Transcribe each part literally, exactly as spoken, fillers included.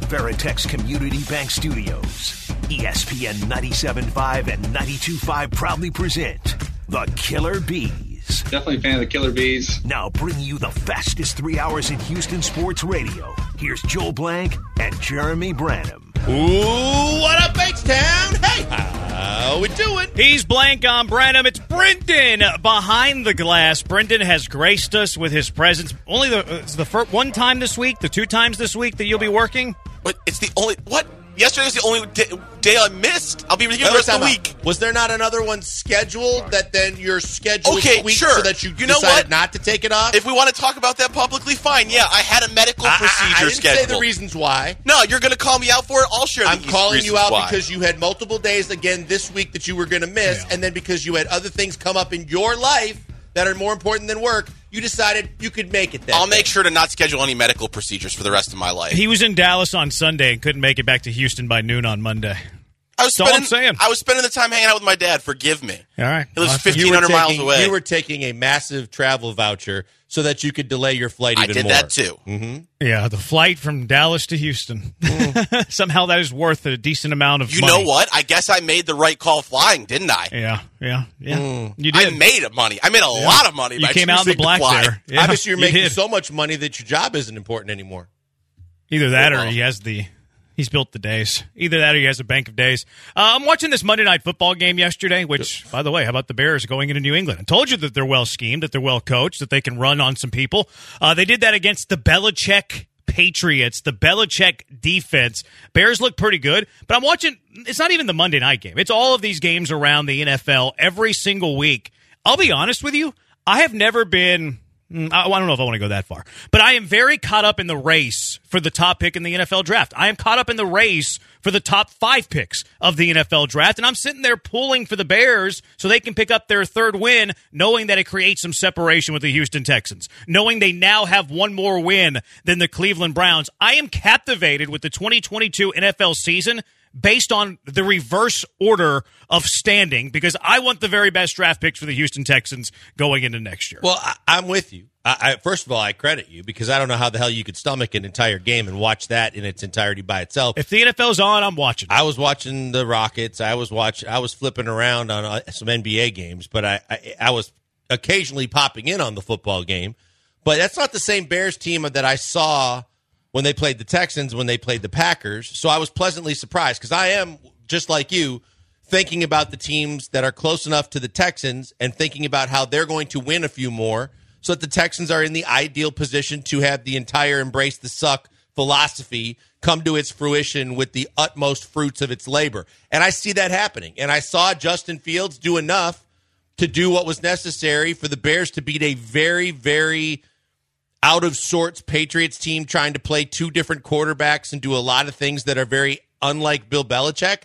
Veritex Community Bank Studios, E S P N ninety-seven point five and ninety-two point five proudly present The Killer Bees. Definitely a fan of the Killer Bees. Now bringing you the fastest three hours in Houston sports radio. Here's Joel Blank and Jeremy Branham. Ooh, what up, Bankstown? Hey, how we doing? He's Blank on Branham. It's Brendan behind the glass. Brendan has graced us with his presence. Only the it's the first one time this week, the two times this week that you'll be working. But it's the only what? Yesterday's the only day, day I missed. I'll be here the rest of the week. Was there not another one scheduled that then your schedule okay, tweaked sure. so that you, you know decided what? not to take it off? If we want to talk about that publicly, fine. Yeah, I had a medical I, procedure I, I didn't scheduled. say the reasons why. No, you're going to call me out for it. I'll share the I'm calling reasons you out why. because you had multiple days again this week that you were going to miss, Yeah. and then because you had other things come up in your life that are more important than work, you decided you could make it that I'll day. make sure to not schedule any medical procedures for the rest of my life. He was in Dallas on Sunday and couldn't make it back to Houston by noon on Monday. I was That's all I'm spending, saying. I was spending the time hanging out with my dad. Forgive me. All right. He lives Awesome. fifteen hundred miles taking, away. You were taking a massive travel voucher so that you could delay your flight I even did more. that too. Mm-hmm. Yeah, the flight from Dallas to Houston. Mm. Somehow that is worth a decent amount of You money. know what? I guess I made the right call flying, didn't I? Yeah, yeah, yeah. Mm. You I did. made money. I made a lot of money. You by came out in the choosing to black fly. there. Yeah, Obviously, you're you making did. so much money that your job isn't important anymore. Either that or Football. he has the he's built the days. Either that or he has a bank of days. Uh, I'm watching this Monday Night Football game yesterday, which, by the way, how about the Bears going into New England? I told you that they're well schemed, that they're well coached, that they can run on some people. Uh, they did that against the Belichick Patriots, the Belichick defense. Bears look pretty good, but I'm watching, it's not even the Monday night game. It's all of these games around the N F L every single week. I'll be honest with you, I have never been... I don't know if I want to go that far, but I am very caught up in the race for the top pick in the N F L draft. I am caught up in the race for the top five picks of the N F L draft, and I'm sitting there pulling for the Bears so they can pick up their third win, knowing that it creates some separation with the Houston Texans, knowing they now have one more win than the Cleveland Browns. I am captivated with the twenty twenty-two N F L season based on the reverse order of standing, because I want the very best draft picks for the Houston Texans going into next year. Well, I, I'm with you. I, I, first of all, I credit you because I don't know how the hell you could stomach an entire game and watch that in its entirety by itself. If the N F L's on, I'm watching. I was watching the Rockets. I was watching. I was flipping around on uh, some N B A games, but I, I I was occasionally popping in on the football game. But that's not the same Bears team that I saw when they played the Texans, when they played the Packers. So I was pleasantly surprised because I am, just like you, thinking about the teams that are close enough to the Texans and thinking about how they're going to win a few more so that the Texans are in the ideal position to have the entire embrace the suck philosophy come to its fruition with the utmost fruits of its labor. And I see that happening. And I saw Justin Fields do enough to do what was necessary for the Bears to beat a very, very out of sorts Patriots team trying to play two different quarterbacks and do a lot of things that are very unlike Bill Belichick.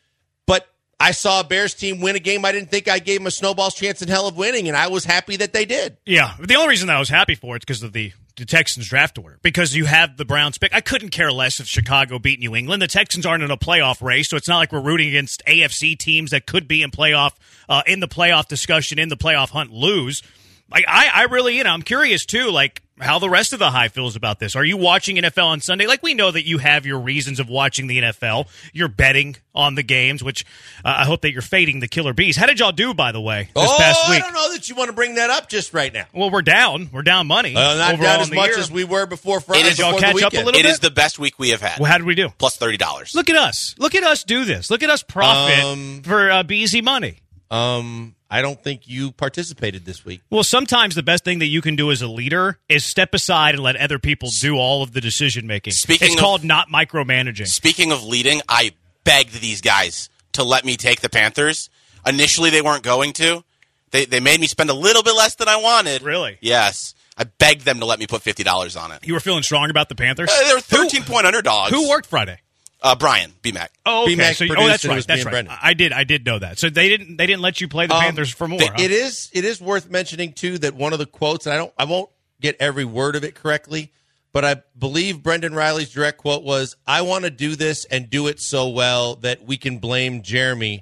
But I saw a Bears team win a game I didn't think I gave them a snowball's chance in hell of winning, and I was happy that they did. Yeah, the only reason that I was happy for it is because of the, the Texans draft order, because you have the Browns pick. I couldn't care less if Chicago beat New England. The Texans aren't in a playoff race, so it's not like we're rooting against A F C teams that could be in playoff, uh, in the playoff discussion, in the playoff hunt, lose. Like I, I really, you know, I'm curious too, like how the rest of the high feels about this. Are you watching N F L on Sunday? Like we know that you have your reasons of watching the N F L. You're betting on the games, which uh, I hope that you're fading the Killer Bees. How did y'all do, by the way, this oh, past week? I don't know that you want to bring that up just right now. Well, we're down. We're down money. Uh, not overall down as in the much year. as we were before Friday. It is- before y'all the catch up a weekend. little It bit? is the best week we have had. Well, how did we do? Plus thirty dollars. Look at us. Look at us do this. Look at us profit Um, for uh, Beezy money. Um, I don't think you participated this week. Well, sometimes the best thing that you can do as a leader is step aside and let other people do all of the decision making. Speaking it's of- called not micromanaging. Speaking of leading, I begged these guys to let me take the Panthers. Initially, they weren't going to. They they made me spend a little bit less than I wanted. Really? Yes. I begged them to let me put fifty dollars on it. You were feeling strong about the Panthers? Uh, they were thirteen-point underdogs. Who worked Friday? Uh, Brian, B-Mac. Oh, okay. B-Mac So, you- oh, produced that's it. It right. was me That's and right. Brendan. I did. I did know that. So they didn't. They didn't let you play the Um, Panthers for more. th- huh? It is. It is worth mentioning too that one of the quotes, and I don't. I won't get every word of it correctly, but I believe Brendan Riley's direct quote was, "I want to do this and do it so well that we can blame Jeremy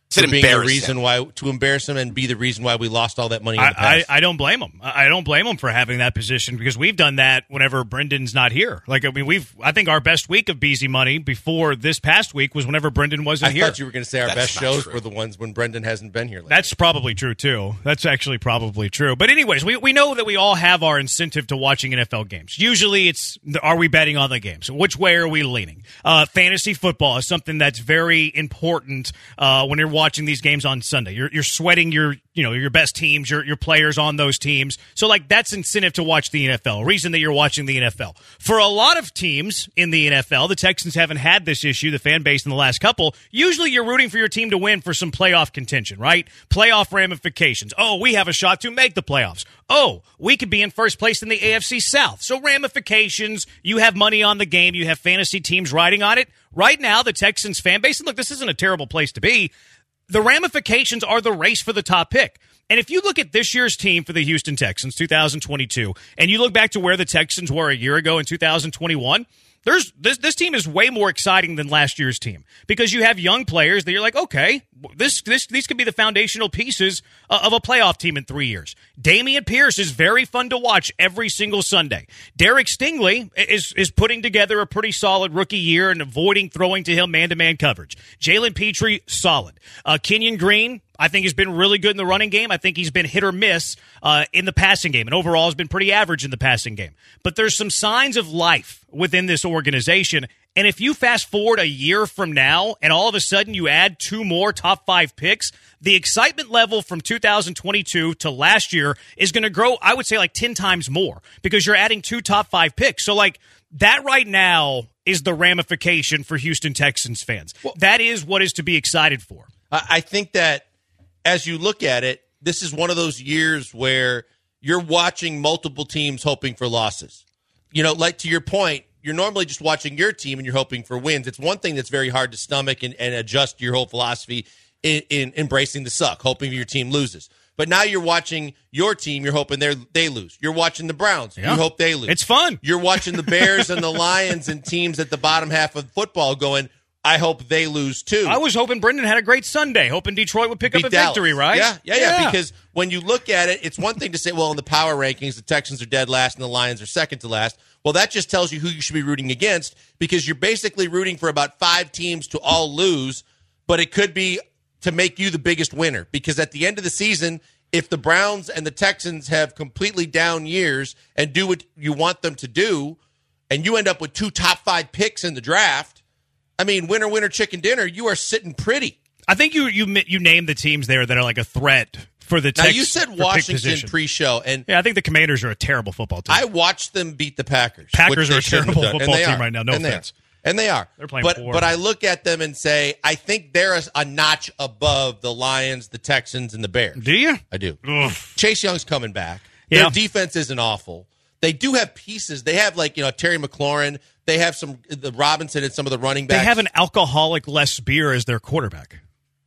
To being the embarrass reason him. why to embarrass him and be the reason why we lost all that money in I, the past. I, I don't blame him. I don't blame him for having that position because we've done that whenever Brendan's not here. Like I mean, we've. I think our best week of Beasy Money before this past week was whenever Brendan wasn't I here. thought you were going to say our That's best not shows true. were the ones when Brendan hasn't been here lately. That's probably true, too. That's actually probably true. But anyways, we, we know that we all have our incentive to watching N F L games. Usually it's, are we betting on the games? Which way are we leaning? Uh, fantasy football is something that's very important uh, when you're watching these games on Sunday. You're, you're sweating your you know your best teams, your, your players on those teams. So, like, that's incentive to watch the N F L, reason that you're watching the N F L. For a lot of teams in the N F L, the Texans haven't had this issue, the fan base in the last couple. Usually you're rooting for your team to win for some playoff contention, right? Playoff ramifications. Oh, we have a shot to make the playoffs. Oh, we could be in first place in the A F C South. So ramifications, you have money on the game, you have fantasy teams riding on it. Right now, the Texans fan base, and look, this isn't a terrible place to be, the ramifications are the race for the top pick. And if you look at this year's team for the Houston Texans, two thousand twenty-two, and you look back to where the Texans were a year ago in two thousand twenty-one, There's this this team is way more exciting than last year's team because you have young players that you're like, okay, this this these could be the foundational pieces uh, of a playoff team in three years. Dameon Pierce is very fun to watch every single Sunday. Derek Stingley is is putting together a pretty solid rookie year and avoiding throwing to him man-to-man coverage. Jalen Petrie, solid. Uh, Kenyon Green, I think he's been really good in the running game. I think he's been hit or miss uh, in the passing game, and overall has been pretty average in the passing game. But there's some signs of life within this organization, and if you fast forward a year from now and all of a sudden you add two more top five picks, the excitement level from two thousand twenty-two to last year is going to grow, I would say, like ten times more because you're adding two top five picks. So, like, that right now is the ramification for Houston Texans fans. Well, that is what is to be excited for. I think that as you look at it, this is one of those years where you're watching multiple teams hoping for losses. You know, like to your point, you're normally just watching your team and you're hoping for wins. It's one thing that's very hard to stomach and, and adjust your whole philosophy in, in embracing the suck, hoping your team loses. But now you're watching your team, you're hoping they they lose. You're watching the Browns, yeah. You hope they lose. It's fun. You're watching the Bears and the Lions and teams at the bottom half of football going, I hope they lose too. I was hoping Brendan had a great Sunday, hoping Detroit would pick Beat up a Dallas. victory, right? Yeah, yeah, yeah, yeah. Because when you look at it, it's one thing to say, well, in the power rankings, the Texans are dead last and the Lions are second to last. Well, that just tells you who you should be rooting against because you're basically rooting for about five teams to all lose, but it could be to make you the biggest winner because at the end of the season, if the Browns and the Texans have completely down years and do what you want them to do, and you end up with two top five picks in the draft, I mean, winner, winner, chicken dinner, you are sitting pretty. I think you you you named the teams there that are like a threat for the Texans. Now, you said Washington pre-show. And yeah, I think the Commanders are a terrible football team. I watched them beat the Packers. Packers are a terrible football team are. right now. No and offense. They and they are. They're playing but, poor. But I look at them and say, I think they're a, a notch above the Lions, the Texans, and the Bears. Do you? I do. Ugh. Chase Young's coming back. Yeah. Their defense isn't awful. They do have pieces. They have, like, you know, Terry McLaurin. They have some, the Robinson and some of the running backs. They have an alcoholic Les Beer as their quarterback.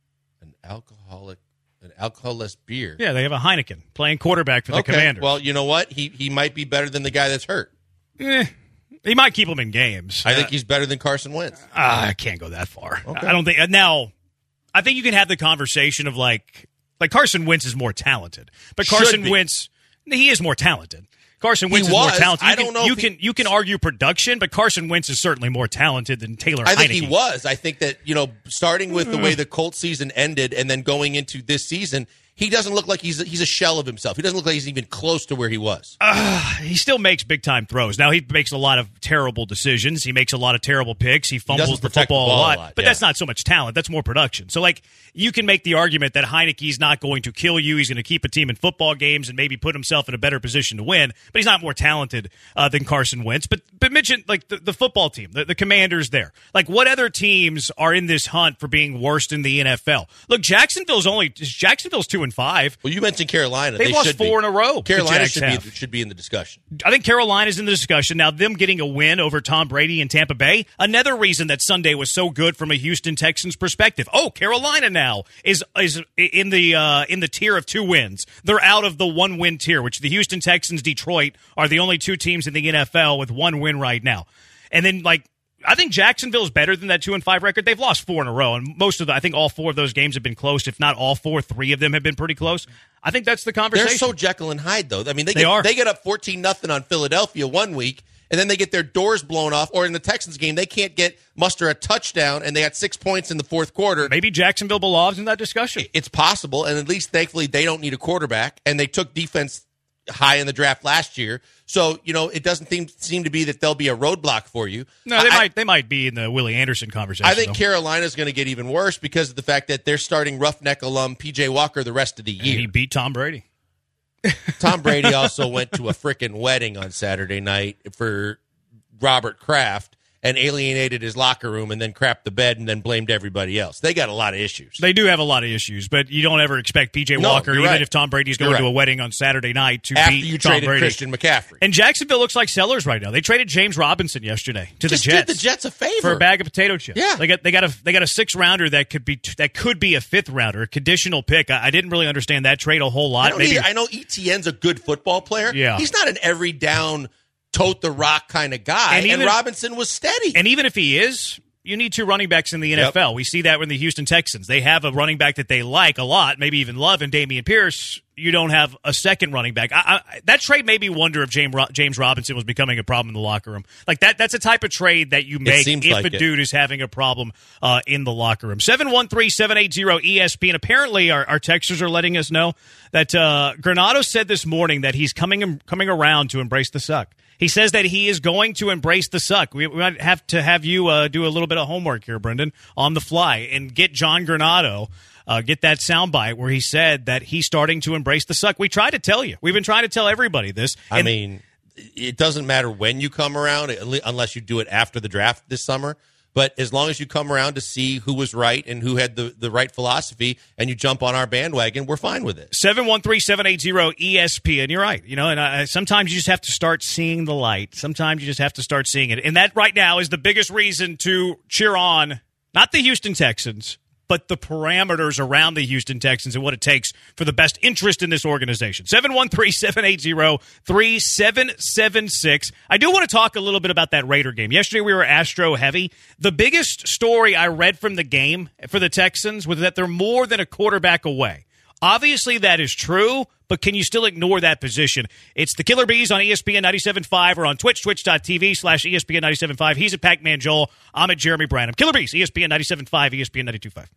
An alcoholic, an alcohol-less beer. Yeah, they have a Heineken playing quarterback for the okay. Commanders. Well, you know what? He he might be better than the guy that's hurt. Eh, he might keep them in games. I uh, think he's better than Carson Wentz. Uh, I can't go that far. Okay. I don't think. Now, I think you can have the conversation of like, like Carson Wentz is more talented, but Carson Wentz, he is more talented. Carson Wentz he is was. more talented. You I don't can, know. You if can he, you can argue production, but Carson Wentz is certainly more talented than Taylor I Heineke. think he was. I think that, you know, starting with the way the Colts season ended and then going into this season, he doesn't look like he's a, he's a shell of himself. He doesn't look like he's even close to where he was. Uh, he still makes big-time throws. Now, he makes a lot of terrible decisions. He makes a lot of terrible picks. He fumbles he the football the ball a lot. a lot but yeah. that's not so much talent. That's more production. So, like, you can make the argument that Heineke's not going to kill you. He's going to keep a team in football games and maybe put himself in a better position to win. But he's not more talented uh, than Carson Wentz. But but mention, like, the, the football team, the, the Commanders there. Like, what other teams are in this hunt for being worst in the N F L? Look, Jacksonville's only – Jacksonville's two and five. Well, you mentioned Carolina. They've they lost should four be. in a row. Carolina should have. be should be in the discussion. I think Carolina's in the discussion. Now, them getting a win over Tom Brady in Tampa Bay, another reason that Sunday was so good from a Houston Texans perspective. Oh, Carolina now is is in the uh, in the tier of two wins. They're out of the one-win tier, which the Houston Texans, Detroit, are the only two teams in the N F L with one win right now. And then, like, I think Jacksonville's better than that two and five record. They've lost four in a row, and most of the, I think all four of those games have been close. If not all four, three of them have been pretty close. I think that's the conversation. They're so Jekyll and Hyde, though. I mean, they, they get, are. They get up fourteen nothing on Philadelphia one week, and then they get their doors blown off. Or in the Texans game, they can't get muster a touchdown, and they got six points in the fourth quarter. Maybe Jacksonville belongs in that discussion. It's possible, and at least thankfully they don't need a quarterback, and they took defense high in the draft last year. So, you know, it doesn't seem, seem to be that there'll be a roadblock for you. No, they I, might they might be in the Willie Anderson conversation. I think though. Carolina's going to get even worse because of the fact that they're starting Roughneck alum P J Walker the rest of the year. And he beat Tom Brady. Tom Brady also went to a frickin' wedding on Saturday night for Robert Kraft and alienated his locker room and then crapped the bed and then blamed everybody else. They got a lot of issues. They do have a lot of issues, but you don't ever expect P J No, Walker, you're even right. if Tom Brady's going You're to right. a wedding on Saturday night, to After beat you Tom traded Brady. Christian McCaffrey. And Jacksonville looks like sellers right now. They traded James Robinson yesterday to Just the Jets. did the Jets a favor. For a bag of potato chips. Yeah. They got they got a they got a six rounder that could be that could be a fifth rounder, a conditional pick. I, I didn't really understand that trade a whole lot. I, don't Maybe either. I know E T N's a good football player. Yeah. He's not an every down, tote the rock kind of guy. And And, even- Robinson was steady. And even if he is, you need two running backs in the N F L. Yep. We see that in the Houston Texans. They have a running back that they like a lot, maybe even love, in Dameon Pierce. You don't have a second running back. I, I, that trade made me wonder if James, Ro- James Robinson was becoming a problem in the locker room. Like that, that's a type of trade that you make seems if like a it. dude is having a problem uh, in the locker room. seven one three, seven eight zero, E S P N. Apparently, our, our texters are letting us know that uh, Granado said this morning that he's coming coming around to embrace the suck. He says that he is going to embrace the suck. We, we might have to have you uh, do a little bit of homework here, Brendan, on the fly, and get John Granado, uh, get that soundbite where he said that he's starting to embrace the suck. We tried to tell you. We've been trying to tell everybody this. I And mean, it doesn't matter when you come around, unless you do it after the draft this summer. But as long as you come around to see who was right and who had the, the right philosophy and you jump on our bandwagon, we're fine with it. seven one three, seven eight zero, E S P N. You're right. You know, and uh, sometimes you just have to start seeing the light. Sometimes you just have to start seeing it. And that right now is the biggest reason to cheer on not the Houston Texans, but the parameters around the Houston Texans and what it takes for the best interest in this organization. seven one three, seven eight zero, three seven seven six. I do want to talk a little bit about that Raider game. Yesterday we were Astro heavy. The biggest story I read from the game for the Texans was that they're more than a quarterback away. Obviously that is true, but can you still ignore that position? It's the Killer Bees on E S P N ninety-seven point five or on Twitch, twitch.tv slash ESPN ninety-seven point five. He's at Pac-Man Joel. I'm at Jeremy Branham. Killer Bees, E S P N ninety-seven point five, E S P N ninety-two point five.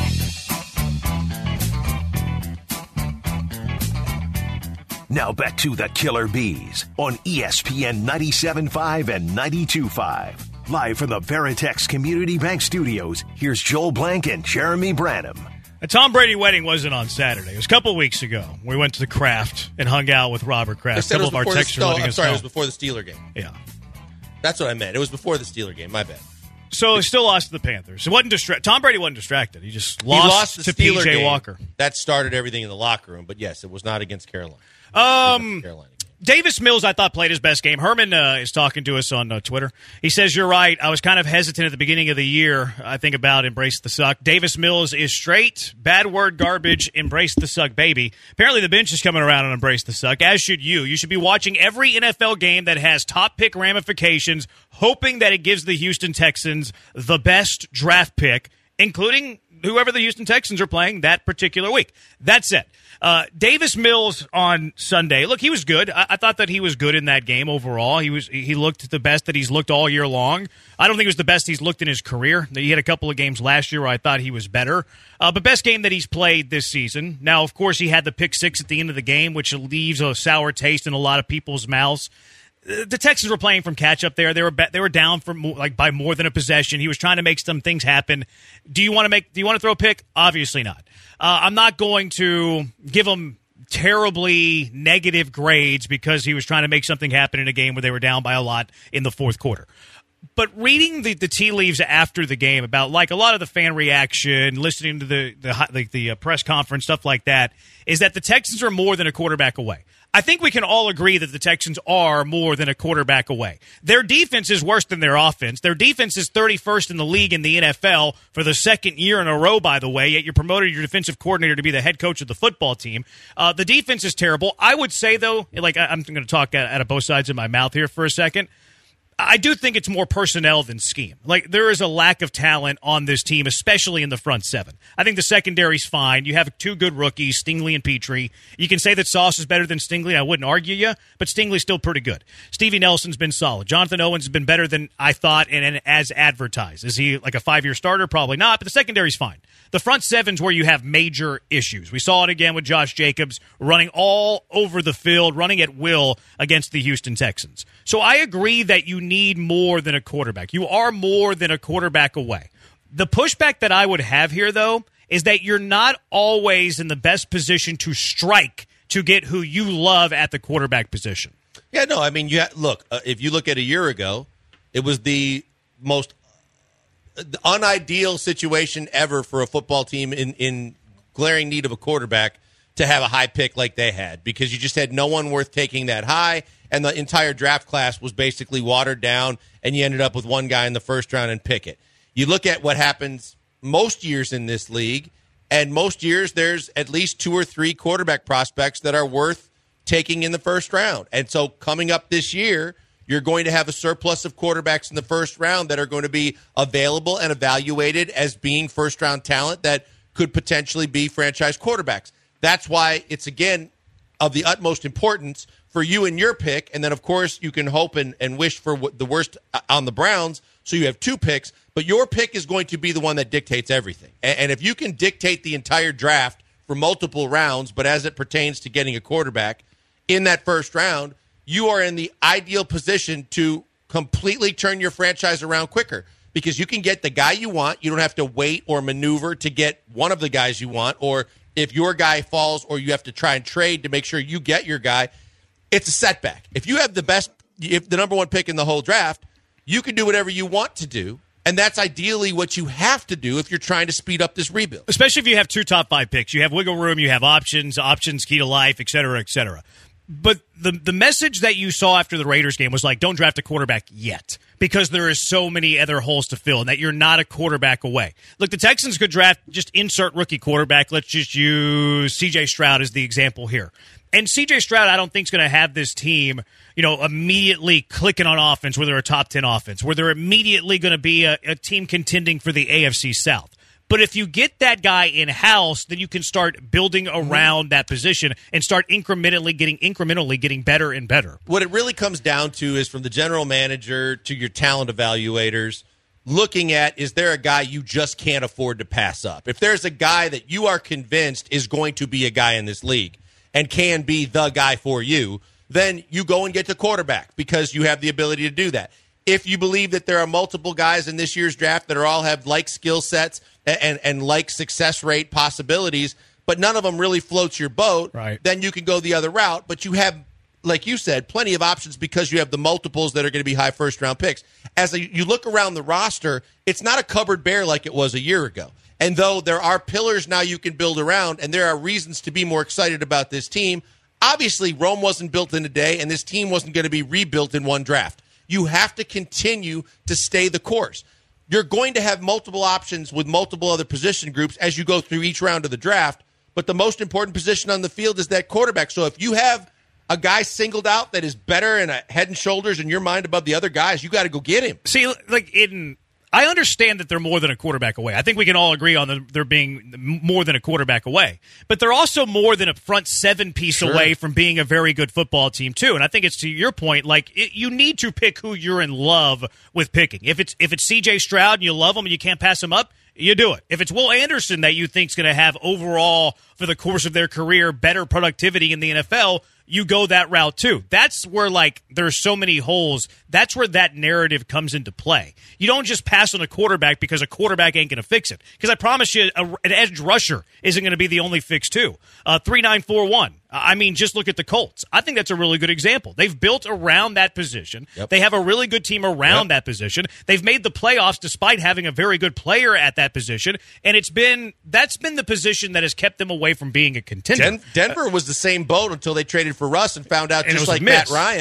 Now back to the Killer Bees on E S P N ninety-seven point five and ninety-two point five. Live from the Veritex Community Bank Studios, here's Joel Blank and Jeremy Branham. A Tom Brady wedding wasn't on Saturday. It was a couple of weeks ago. We went to the Kraft and hung out with Robert I Kraft. A said it couple was of our before the, texters no, letting I'm us sorry, know. it was before the Steeler game. Yeah. That's what I meant. It was before the Steeler game. My bad. So still lost to the Panthers. It wasn't distra- Tom Brady wasn't distracted. He just lost, he lost the to Steeler P J game. Walker. That started everything in the locker room. But yes, it was not against Carolina. Um, Carolina game. Davis Mills, I thought, played his best game. Herman uh, is talking to us on uh, Twitter. He says, you're right. I was kind of hesitant at the beginning of the year, I think, about embrace the suck. Davis Mills is straight. Bad word, garbage. Embrace the suck, baby. Apparently the bench is coming around on embrace the suck, as should you. You should be watching every N F L game that has top pick ramifications, hoping that it gives the Houston Texans the best draft pick, including whoever the Houston Texans are playing that particular week. That's it. Uh, Davis Mills on Sunday. Look, he was good. I-, I thought that he was good in that game overall. He was he looked the best that he's looked all year long. I don't think it was the best he's looked in his career. He had a couple of games last year where I thought he was better. Uh, but best game that he's played this season. Now, of course, he had the pick six at the end of the game, which leaves a sour taste in a lot of people's mouths. The Texans were playing from catch up there. They were they were down for more, like by more than a possession. He was trying to make some things happen. Do you want to make? Do you want to throw a pick? Obviously not. Uh, I'm not going to give him terribly negative grades because he was trying to make something happen in a game where they were down by a lot in the fourth quarter. But reading the, the tea leaves after the game about like a lot of the fan reaction, listening to the the the, the uh, press conference, stuff like that, is that the Texans are more than a quarterback away. I think we can all agree that the Texans are more than a quarterback away. Their defense is worse than their offense. Their defense is thirty-first in the league in the N F L for the second year in a row, by the way, yet you promoted your defensive coordinator to be the head coach of the football team. Uh, the defense is terrible. I would say, though, like I, I'm going to talk out of both sides of my mouth here for a second. I do think it's more personnel than scheme. Like, there is a lack of talent on this team, especially in the front seven. I think the secondary's fine. You have two good rookies, Stingley and Petrie. You can say that Sauce is better than Stingley. I wouldn't argue you, but Stingley's still pretty good. Stevie Nelson's been solid. Jonathan Owens has been better than I thought and, and as advertised. Is he like a five-year starter? Probably not, but the secondary's fine. The front seven's where you have major issues. We saw it again with Josh Jacobs running all over the field, running at will against the Houston Texans. So I agree that you need more than a quarterback. You are more than a quarterback away. The pushback that I would have here, though, is that you're not always in the best position to strike to get who you love at the quarterback position. Yeah, no, I mean, you ha- look, uh, if you look at a year ago, it was the most the unideal situation ever for a football team in, in glaring need of a quarterback to have a high pick like they had, because you just had no one worth taking that high, and the entire draft class was basically watered down, and you ended up with one guy in the first round and Pickett. You look at what happens most years in this league, and most years there's at least two or three quarterback prospects that are worth taking in the first round. And so coming up this year, you're going to have a surplus of quarterbacks in the first round that are going to be available and evaluated as being first-round talent that could potentially be franchise quarterbacks. That's why it's, again, of the utmost importance for you and your pick. And then, of course, you can hope and, and wish for the worst on the Browns, so you have two picks. But your pick is going to be the one that dictates everything. And, and if you can dictate the entire draft for multiple rounds, but as it pertains to getting a quarterback in that first round, you are in the ideal position to completely turn your franchise around quicker, because you can get the guy you want. You don't have to wait or maneuver to get one of the guys you want, or if your guy falls or you have to try and trade to make sure you get your guy, it's a setback. If you have the best, if the number one pick in the whole draft, you can do whatever you want to do, and that's ideally what you have to do if you're trying to speed up this rebuild. Especially if you have two top five picks. You have wiggle room, you have options, options key to life, et cetera, et cetera. But the the message that you saw after the Raiders game was like, don't draft a quarterback yet, because there is so many other holes to fill and that you're not a quarterback away. Look, the Texans could draft, just insert rookie quarterback. Let's just use C J Stroud as the example here. And C J Stroud, I don't think, is going to have this team, you know, immediately clicking on offense where they're a top ten offense, where they're immediately going to be a, a team contending for the A F C South. But if you get that guy in-house, then you can start building around that position and start incrementally getting incrementally getting better and better. What it really comes down to is, from the general manager to your talent evaluators, looking at, is there a guy you just can't afford to pass up? If there's a guy that you are convinced is going to be a guy in this league and can be the guy for you, then you go and get the quarterback, because you have the ability to do that. If you believe that there are multiple guys in this year's draft that are all have like skill sets and, and, and like success rate possibilities, but none of them really floats your boat, right, then you can go the other route. But you have, like you said, plenty of options, because you have the multiples that are going to be high first-round picks. As a, you look around the roster, it's not a cupboard bare like it was a year ago. And though there are pillars now you can build around, and there are reasons to be more excited about this team, obviously Rome wasn't built in a day, and this team wasn't going to be rebuilt in one draft. You have to continue to stay the course. You're going to have multiple options with multiple other position groups as you go through each round of the draft, but the most important position on the field is that quarterback. So if you have a guy singled out that is better and a head and shoulders in your mind above the other guys, you got to go get him. See, like in I understand that they're more than a quarterback away. I think we can all agree on the, there being more than a quarterback away. But they're also more than a front seven piece Sure. away from being a very good football team, too. And I think it's to your point, like, it, you need to pick who you're in love with picking. If it's if it's C J Stroud and you love him and you can't pass him up, you do it. If it's Will Anderson that you think is going to have overall, for the course of their career, better productivity in the N F L, you go that route too. That's where, like, there's so many holes. That's where that narrative comes into play. You don't just pass on a quarterback because a quarterback ain't going to fix it. Because I promise you, a, an edge rusher isn't going to be the only fix too. Uh, three nine four one. I mean, just look at the Colts. I think that's a really good example. They've built around that position. Yep. They have a really good team around Yep. that position. They've made the playoffs despite having a very good player at that position. And it's been that's been the position that has kept them away from being a contender. Den- Denver was the same boat until they traded for Russ and found out, And it just was a like Matt miss. Ryan,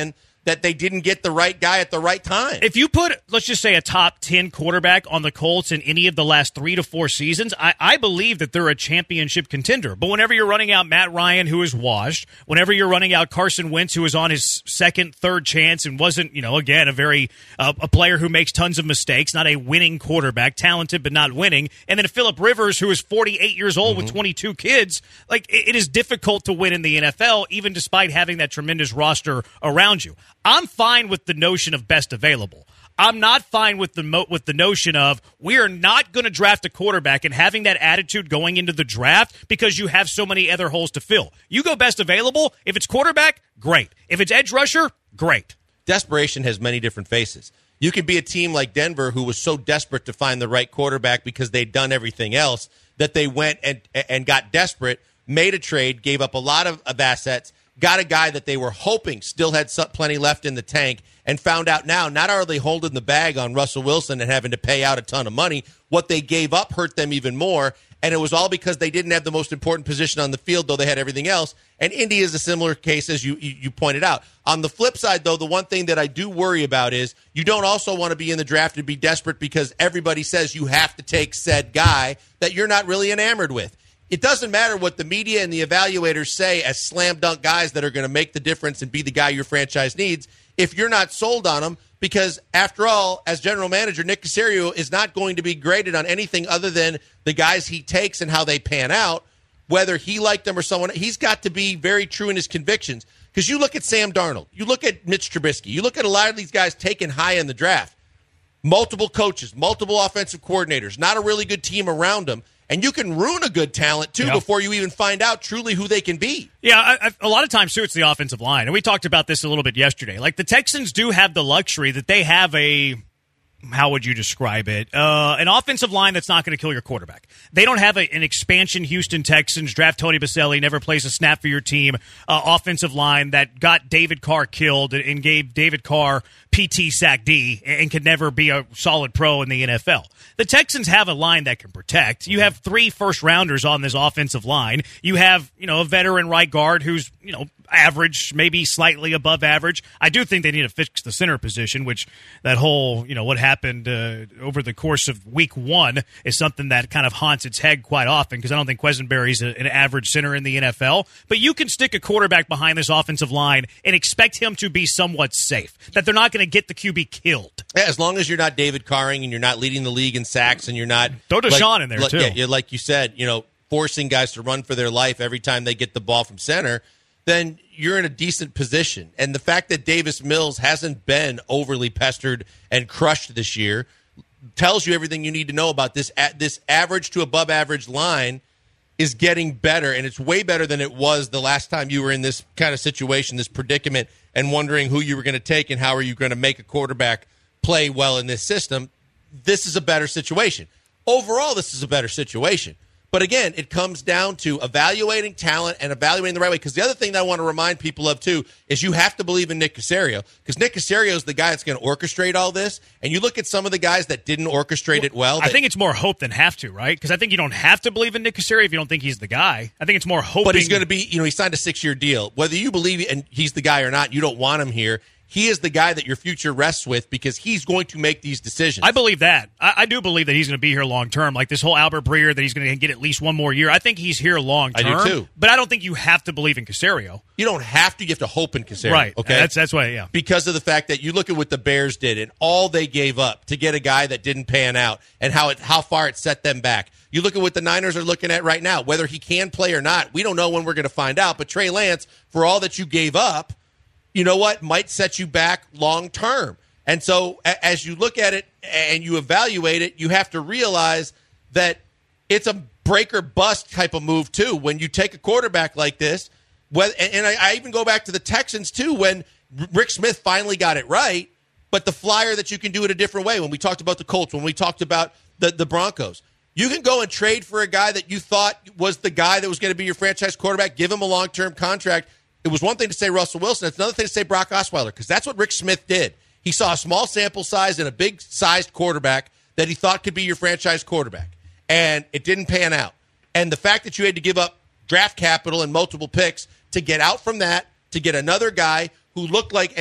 that they didn't get the right guy at the right time. If you put, let's just say, a top ten quarterback on the Colts in any of the last three to four seasons, I, I believe that they're a championship contender. But whenever you're running out Matt Ryan, who is washed, whenever you're running out Carson Wentz, who is on his second, third chance and wasn't, you know, again, a very uh, a player who makes tons of mistakes, not a winning quarterback, talented but not winning, and then Phillip Rivers, who is forty-eight years old mm-hmm. with twenty-two kids, like it, it is difficult to win in the N F L, even despite having that tremendous roster around you. I'm fine with the notion of best available. I'm not fine with the mo- with the notion of we are not going to draft a quarterback and having that attitude going into the draft because you have so many other holes to fill. You go best available. If it's quarterback, great. If it's edge rusher, great. Desperation has many different faces. You could be a team like Denver who was so desperate to find the right quarterback because they'd done everything else that they went and and got desperate, made a trade, gave up a lot of, of assets, got a guy that they were hoping still had some, plenty left in the tank, and found out now not are they holding the bag on Russell Wilson and having to pay out a ton of money. What they gave up hurt them even more, and it was all because they didn't have the most important position on the field, though they had everything else. And Indy is a similar case, as you, you pointed out. On the flip side, though, the one thing that I do worry about is you don't also want to be in the draft and be desperate because everybody says you have to take said guy that you're not really enamored with. It doesn't matter what the media and the evaluators say as slam dunk guys that are going to make the difference and be the guy your franchise needs if you're not sold on them, because after all, as general manager, Nick Caserio is not going to be graded on anything other than the guys he takes and how they pan out, whether he liked them or someone. He's got to be very true in his convictions, because you look at Sam Darnold, you look at Mitch Trubisky, you look at a lot of these guys taken high in the draft, multiple coaches, multiple offensive coordinators, not a really good team around them. And you can ruin a good talent, too, yeah. before you even find out truly who they can be. Yeah, I, I, a lot of times, too, it's the offensive line. And we talked about this a little bit yesterday. Like, the Texans do have the luxury that they have a, how would you describe it, uh, an offensive line that's not going to kill your quarterback. They don't have a, an expansion Houston Texans, draft Tony Baselli, never plays a snap for your team, uh, offensive line that got David Carr killed and gave David Carr P T Sack D and could never be a solid pro in the N F L. The Texans have a line that can protect. You have three first-rounders on this offensive line. You have, you know, a veteran right guard who's, you know, average, maybe slightly above average. I do think they need to fix the center position, which that whole, you know, what happened uh, over the course of week one is something that kind of haunts its head quite often, because I don't think Quessenberry's a, an average center in the N F L. But you can stick a quarterback behind this offensive line and expect him to be somewhat safe, that they're not going to get the Q B killed. Yeah, as long as you're not David Carring and you're not leading the league in sacks and you're not throw Deshaun like, in there like, too. Yeah, like you said, you know, forcing guys to run for their life every time they get the ball from center, then you're in a decent position. And the fact that Davis Mills hasn't been overly pestered and crushed this year tells you everything you need to know about this. This average to above average line is getting better, and it's way better than it was the last time you were in this kind of situation, this predicament, and wondering who you were going to take and how are you going to make a quarterback play well in this system. This is a better situation. Overall, this is a better situation. But again, it comes down to evaluating talent and evaluating the right way. Because the other thing that I want to remind people of, too, is you have to believe in Nick Caserio. Because Nick Caserio is the guy that's going to orchestrate all this. And you look at some of the guys that didn't orchestrate it well. I think it's more hope than have to, right? Because I think you don't have to believe in Nick Caserio if you don't think he's the guy. I think it's more hoping. But he's going to be, you know, he signed a six-year deal. Whether you believe and he's the guy or not, you don't want him here. He is the guy that your future rests with because he's going to make these decisions. I believe that. I, I do believe that he's going to be here long term. Like this whole Albert Breer, that he's going to get at least one more year. I think he's here long term. I do too. But I don't think you have to believe in Caserio. You don't have to. You have to hope in Caserio. Right. Okay. That's that's why. Yeah. Because of the fact that you look at what the Bears did and all they gave up to get a guy that didn't pan out, and how it how far it set them back. You look at what the Niners are looking at right now. Whether he can play or not, we don't know when we're going to find out. But Trey Lance, for all that you gave up, you know what, might set you back long term. And so as you look at it and you evaluate it, you have to realize that it's a break or bust type of move too. When you take a quarterback like this, and I even go back to the Texans too, when Rick Smith finally got it right, but the flyer that you can do it a different way. When we talked about the Colts, when we talked about the, the Broncos, you can go and trade for a guy that you thought was the guy that was going to be your franchise quarterback, give him a long-term contract. It was one thing to say Russell Wilson. It's another thing to say Brock Osweiler, because that's what Rick Smith did. He saw a small sample size and a big-sized quarterback that he thought could be your franchise quarterback, and it didn't pan out. And the fact that you had to give up draft capital and multiple picks to get out from that, to get another guy who looked like, and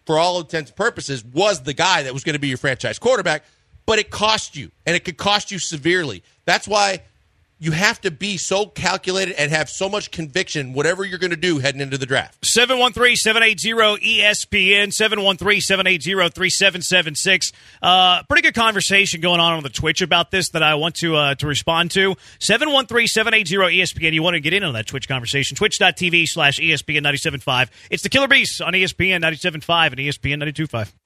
for all intents and purposes, was the guy that was going to be your franchise quarterback, but it cost you, and it could cost you severely. That's why you have to be so calculated and have so much conviction, whatever you're going to do heading into the draft. seven one three, seven eight zero, E S P N, seven one three, seven eight zero, three seven seven six. Uh, pretty good conversation going on on the Twitch about this that I want to uh, to respond to. seven one three, seven eight zero, E S P N. You want to get in on that Twitch conversation. Twitch.tv slash ESPN ninety-seven point five. It's the Killer Beast on E S P N ninety-seven point five and E S P N ninety-two point five.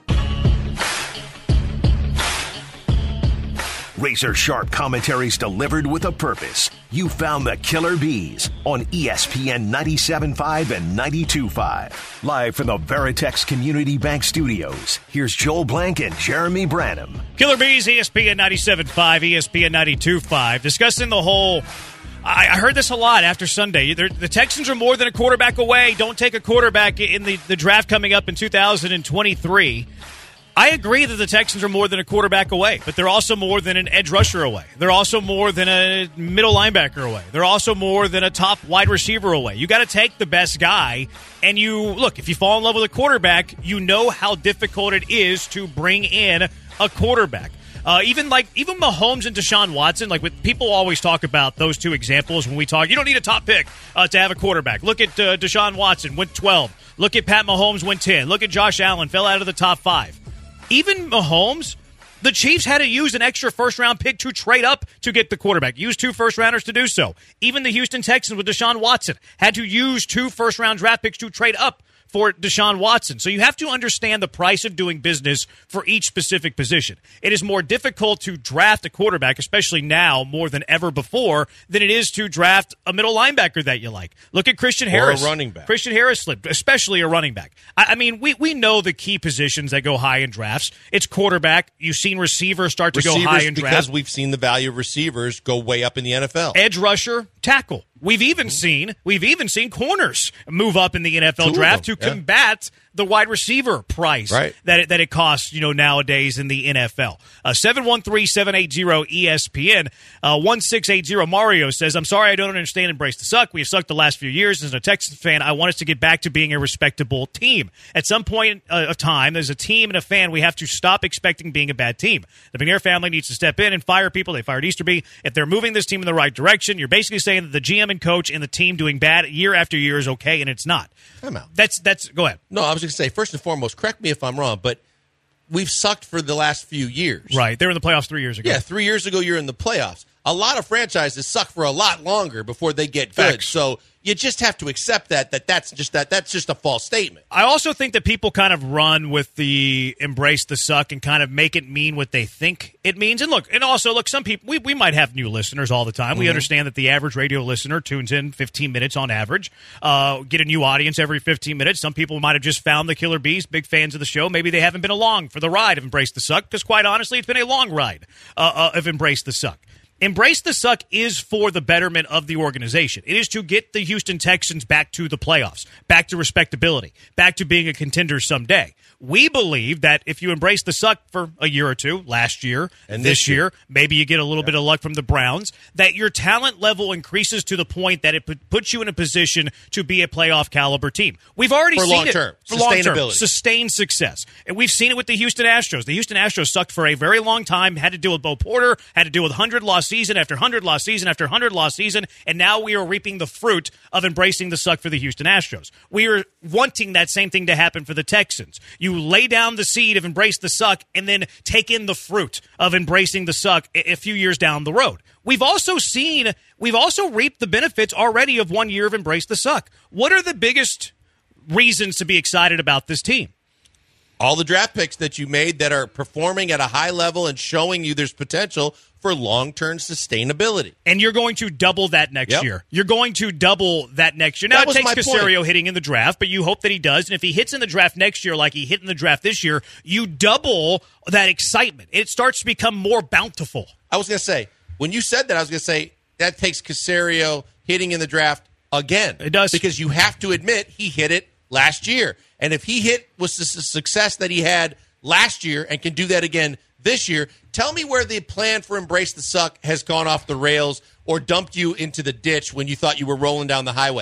Razor-sharp commentaries delivered with a purpose. You found the Killer Bees on E S P N ninety-seven point five and ninety-two point five. Live from the Veritex Community Bank Studios, here's Joel Blank and Jeremy Branham. Killer Bees, E S P N ninety-seven point five, E S P N ninety-two point five. Discussing the whole... I, I heard this a lot after Sunday. They're, the Texans are more than a quarterback away. Don't take a quarterback in the, the draft coming up in two thousand twenty-three. I agree that the Texans are more than a quarterback away, but they're also more than an edge rusher away. They're also more than a middle linebacker away. They're also more than a top wide receiver away. You got to take the best guy, and you look, if you fall in love with a quarterback, you know how difficult it is to bring in a quarterback. Uh, even like even Mahomes and Deshaun Watson, like with, people always talk about those two examples when we talk. You don't need a top pick uh, to have a quarterback. Look at uh, Deshaun Watson, went twelve. Look at Pat Mahomes, went ten. Look at Josh Allen, fell out of the top five. Even Mahomes, the Chiefs had to use an extra first-round pick to trade up to get the quarterback. Use two first-rounders to do so. Even the Houston Texans with Deshaun Watson had to use two first-round draft picks to trade up for Deshaun Watson. So you have to understand the price of doing business for each specific position. It is more difficult to draft a quarterback, especially now more than ever before, than it is to draft a middle linebacker that you like. Look at Christian Harris. Or a running back. Christian Harris slipped, especially a running back. I, I mean, we, we know the key positions that go high in drafts. It's quarterback. You've seen receivers start to receivers, go high in drafts. Because we've seen the value of receivers go way up in the N F L. Edge rusher, tackle. We've even seen we've even seen corners move up in the N F L Two draft to yeah. combat the wide receiver price right. that it, that it costs, you know, nowadays in the N F L. Uh, seven one three, seven eight zero, E S P N. Uh, one six eight zero Mario says, I'm sorry I don't understand Embrace the Suck. We have sucked the last few years. As a Texans fan, I want us to get back to being a respectable team. At some point uh, of time, as a team and a fan, we have to stop expecting being a bad team. The McNair family needs to step in and fire people. They fired Easterby. If they're moving this team in the right direction, you're basically saying that the G M and coach and the team doing bad year after year is okay, and it's not. I'm out. That's, that's, go ahead. No, I was going to say, first and foremost, correct me if I'm wrong, but we've sucked for the last few years. Right. They were in the playoffs three years ago. Yeah, three years ago you're in the playoffs. A lot of franchises suck for a lot longer before they get good. Facts. So you just have to accept that that that's just that that's just a false statement. I also think that people kind of run with the embrace the suck and kind of make it mean what they think it means. And look, and also look, some people we, we might have new listeners all the time. Mm-hmm. We understand that the average radio listener tunes in fifteen minutes on average. Uh, get a new audience every fifteen minutes. Some people might have just found the Killer Bees, big fans of the show. Maybe they haven't been along for the ride of Embrace the Suck, because quite honestly, it's been a long ride uh, uh, of Embrace the Suck. Embrace the Suck is for the betterment of the organization. It is to get the Houston Texans back to the playoffs, back to respectability, back to being a contender someday. We believe that if you embrace the suck for a year or two, last year, and this, this year, year, maybe you get a little yeah. bit of luck from the Browns, that your talent level increases to the point that it puts you in a position to be a playoff caliber team. We've already for seen long it term. for long term, Sustainability. sustained success, and we've seen it with the Houston Astros. The Houston Astros sucked for a very long time, had to deal with Bo Porter, had to deal with one hundred loss season after one hundred loss season after one hundred loss season, and now we are reaping the fruit of embracing the suck for the Houston Astros. We are wanting that same thing to happen for the Texans. You lay down the seed of embrace the suck and then take in the fruit of embracing the suck a, a few years down the road. We've also seen, we've also reaped the benefits already of one year of embrace the suck. What are the biggest reasons to be excited about this team? All the draft picks that you made that are performing at a high level and showing you there's potential for long-term sustainability. And you're going to double that next yep. year. You're going to double that next year. Now, that it takes Caserio point. hitting in the draft, but you hope that he does. And if he hits in the draft next year like he hit in the draft this year, you double that excitement. It starts to become more bountiful. I was going to say, when you said that, I was going to say, that takes Caserio hitting in the draft again. It does. Because you have to admit he hit it last year. And if he hit was the success that he had last year and can do that again this year, tell me where the plan for Embrace the Suck has gone off the rails or dumped you into the ditch when you thought you were rolling down the highway.